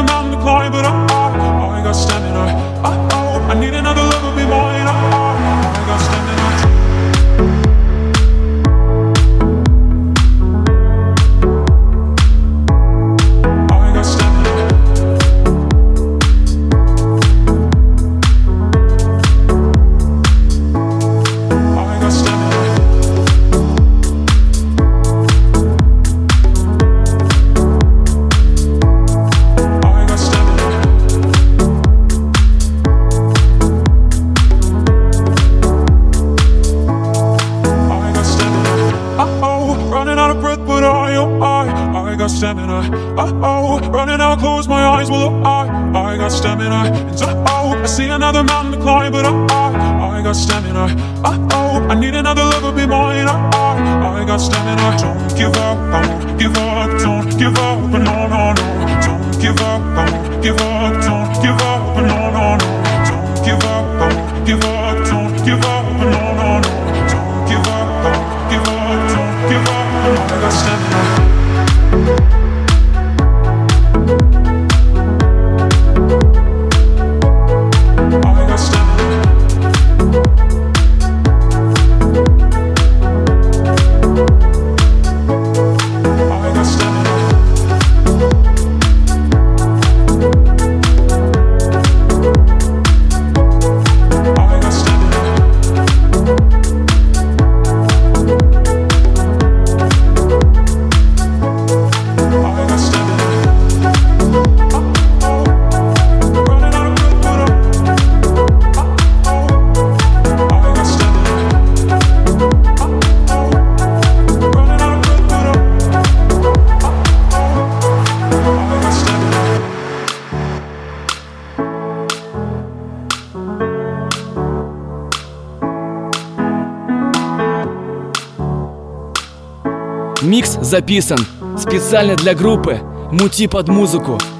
mountain to climb, but I got stamina. I need another love to be mine. I got stamina. Stamina. Running out, close my eyes. Well, I got stamina. And I see another mountain to climb, but I got stamina. I need another love to be mine. I got stamina. Don't give up, I won't give up. Don't give up, no, no, no. Don't give up, I won't give up. Don't give up, no, no, no. Don't give up, I won't give up. Don't give up, no, no, no. Don't give up, I won't give up. Don't give up, I got stamina. Микс записан специально для группы «Мути под музыку».